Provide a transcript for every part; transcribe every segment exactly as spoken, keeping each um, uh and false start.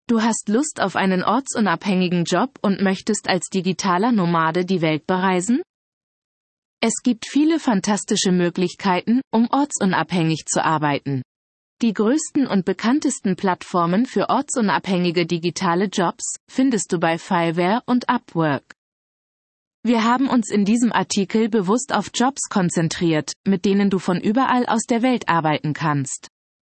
Du hast Lust auf einen ortsunabhängigen Job und möchtest als digitaler Nomade die Welt bereisen? Es gibt viele fantastische Möglichkeiten, um ortsunabhängig zu arbeiten. Die größten und bekanntesten Plattformen für ortsunabhängige digitale Jobs findest du bei Fiverr und Upwork. Wir haben uns in diesem Artikel bewusst auf Jobs konzentriert, mit denen du von überall aus der Welt arbeiten kannst.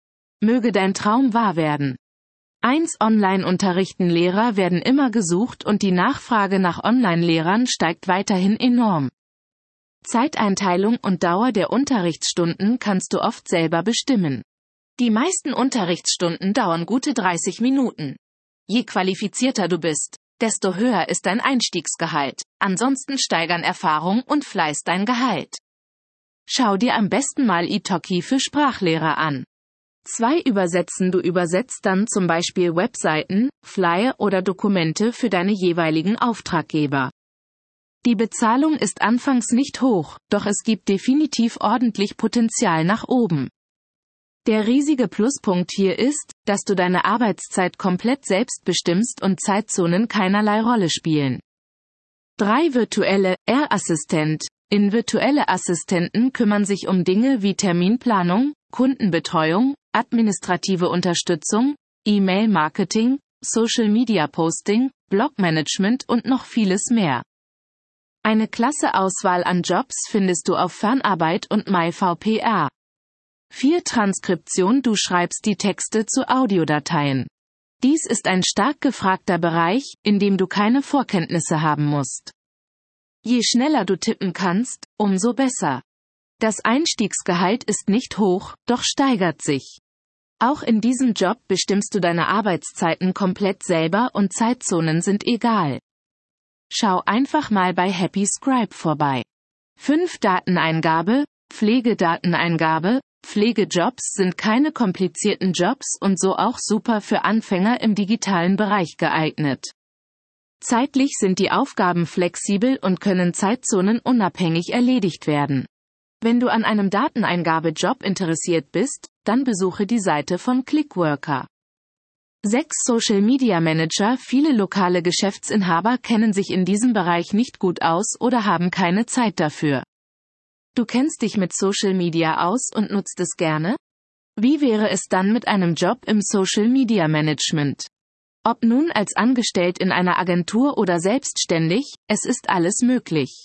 Möge dein Traum wahr werden. eins Online-Unterrichten-Lehrer werden immer gesucht und die Nachfrage nach Online-Lehrern steigt weiterhin enorm. Zeiteinteilung und Dauer der Unterrichtsstunden kannst du oft selber bestimmen. Die meisten Unterrichtsstunden dauern gute dreißig Minuten. Je qualifizierter du bist, desto höher ist dein Einstiegsgehalt, ansonsten steigern Erfahrung und Fleiß dein Gehalt. Schau dir am besten mal Italki für Sprachlehrer an. Zwei Übersetzen. Du übersetzt dann zum Beispiel Webseiten, Flyer oder Dokumente für deine jeweiligen Auftraggeber. Die Bezahlung ist anfangs nicht hoch, doch es gibt definitiv ordentlich Potenzial nach oben. Der riesige Pluspunkt hier ist, dass du deine Arbeitszeit komplett selbst bestimmst und Zeitzonen keinerlei Rolle spielen. drei Virtuelle R-Assistent. In virtuelle Assistenten kümmern sich um Dinge wie Terminplanung, Kundenbetreuung, administrative Unterstützung, E-Mail-Marketing, Social-Media-Posting, Blogmanagement und noch vieles mehr. Eine klasse Auswahl an Jobs findest du auf Fernarbeit und MyVPR. vier Transkription. Du schreibst die Texte zu Audiodateien. Dies ist ein stark gefragter Bereich, in dem du keine Vorkenntnisse haben musst. Je schneller du tippen kannst, umso besser. Das Einstiegsgehalt ist nicht hoch, doch steigert sich. Auch in diesem Job bestimmst du deine Arbeitszeiten komplett selber und Zeitzonen sind egal. Schau einfach mal bei Happy Scribe vorbei. fünf Dateneingabe, Pflegedateneingabe. Pflegejobs sind keine komplizierten Jobs und so auch super für Anfänger im digitalen Bereich geeignet. Zeitlich sind die Aufgaben flexibel und können zeitzonenunabhängig erledigt werden. Wenn du an einem Dateneingabejob interessiert bist, dann besuche die Seite von Clickworker. sechs Social Media Manager. Viele lokale Geschäftsinhaber kennen sich in diesem Bereich nicht gut aus oder haben keine Zeit dafür. Du kennst dich mit Social Media aus und nutzt es gerne? Wie wäre es dann mit einem Job im Social Media Management? Ob nun als Angestellt in einer Agentur oder selbstständig, es ist alles möglich.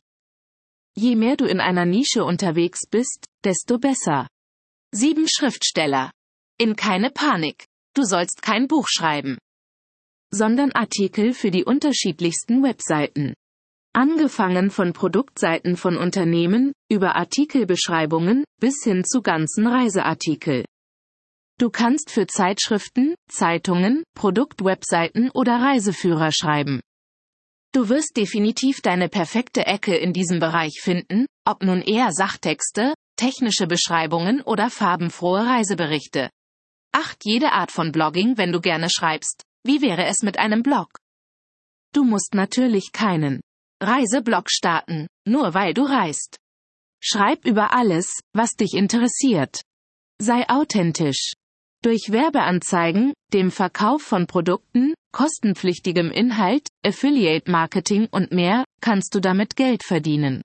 Je mehr du in einer Nische unterwegs bist, desto besser. sieben Schriftsteller. In keine Panik. Du sollst kein Buch schreiben, sondern Artikel für die unterschiedlichsten Webseiten. Angefangen von Produktseiten von Unternehmen, über Artikelbeschreibungen, bis hin zu ganzen Reiseartikel. Du kannst für Zeitschriften, Zeitungen, Produktwebseiten oder Reiseführer schreiben. Du wirst definitiv deine perfekte Ecke in diesem Bereich finden, ob nun eher Sachtexte, technische Beschreibungen oder farbenfrohe Reiseberichte. Acht jede Art von Blogging, wenn du gerne schreibst. Wie wäre es mit einem Blog? Du musst natürlich keinen Reiseblog starten, nur weil du reist. Schreib über alles, was dich interessiert. Sei authentisch. Durch Werbeanzeigen, dem Verkauf von Produkten, kostenpflichtigem Inhalt, Affiliate-Marketing und mehr, kannst du damit Geld verdienen.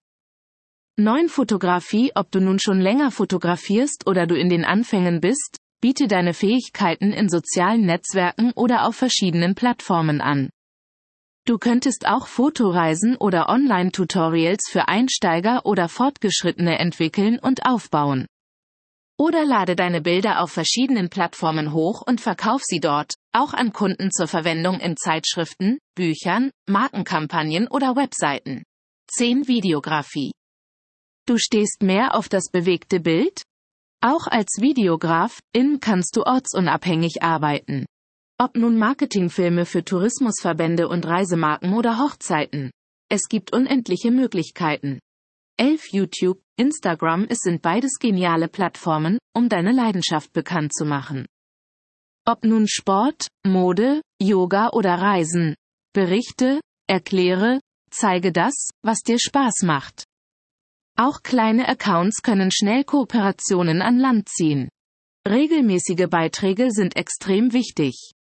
neun Fotografie. Ob du nun schon länger fotografierst oder du in den Anfängen bist, biete deine Fähigkeiten in sozialen Netzwerken oder auf verschiedenen Plattformen an. Du könntest auch Fotoreisen oder Online-Tutorials für Einsteiger oder Fortgeschrittene entwickeln und aufbauen. Oder lade deine Bilder auf verschiedenen Plattformen hoch und verkauf sie dort, auch an Kunden zur Verwendung in Zeitschriften, Büchern, Markenkampagnen oder Webseiten. zehn Videografie. Du stehst mehr auf das bewegte Bild? Auch als Videograf-in kannst du ortsunabhängig arbeiten. Ob nun Marketingfilme für Tourismusverbände und Reisemarken oder Hochzeiten. Es gibt unendliche Möglichkeiten. elf YouTube, Instagram, es sind beides geniale Plattformen, um deine Leidenschaft bekannt zu machen. Ob nun Sport, Mode, Yoga oder Reisen. Berichte, erkläre, zeige das, was dir Spaß macht. Auch kleine Accounts können schnell Kooperationen an Land ziehen. Regelmäßige Beiträge sind extrem wichtig.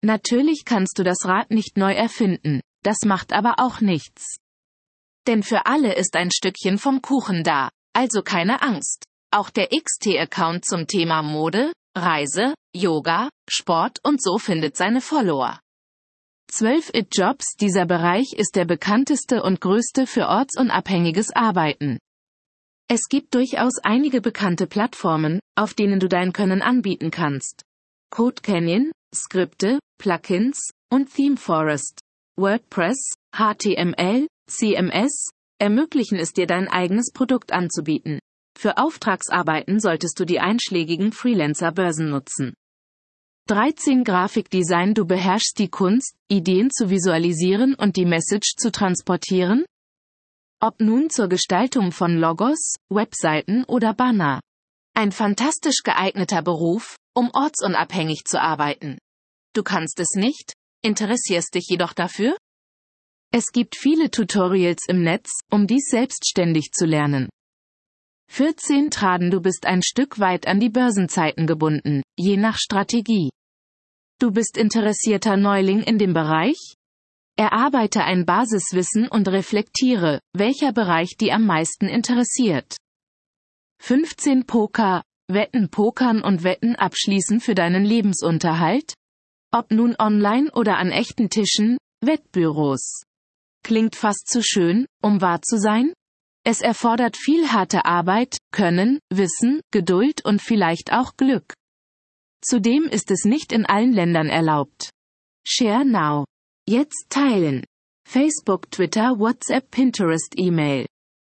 Natürlich kannst du das Rad nicht neu erfinden, das macht aber auch nichts. Denn für alle ist ein Stückchen vom Kuchen da, also keine Angst. Auch der X T-Account zum Thema Mode, Reise, Yoga, Sport und so findet seine Follower. zwölf It-Jobs. Dieser Bereich ist der bekannteste und größte für ortsunabhängiges Arbeiten. Es gibt durchaus einige bekannte Plattformen, auf denen du dein Können anbieten kannst. CodeCanyon, Skripte, Plugins und ThemeForest, WordPress, H T M L, C M S, ermöglichen es dir, dein eigenes Produkt anzubieten. Für Auftragsarbeiten solltest du die einschlägigen Freelancer-Börsen nutzen. dreizehn Grafikdesign. Du beherrschst die Kunst, Ideen zu visualisieren und die Message zu transportieren? Ob nun zur Gestaltung von Logos, Webseiten oder Banner. Ein fantastisch geeigneter Beruf, um ortsunabhängig zu arbeiten. Du kannst es nicht, interessierst dich jedoch dafür? Es gibt viele Tutorials im Netz, um dies selbstständig zu lernen. vierzehn Traden. Du bist ein Stück weit an die Börsenzeiten gebunden, je nach Strategie. Du bist interessierter Neuling in dem Bereich? Erarbeite ein Basiswissen und reflektiere, welcher Bereich dich am meisten interessiert. fünfzehn Poker. Wetten, pokern und Wetten abschließen für deinen Lebensunterhalt? Ob nun online oder an echten Tischen, Wettbüros. Klingt fast zu schön, um wahr zu sein? Es erfordert viel harte Arbeit, Können, Wissen, Geduld und vielleicht auch Glück. Zudem ist es nicht in allen Ländern erlaubt. Share now. Jetzt teilen. Facebook, Twitter, WhatsApp, Pinterest, E-Mail.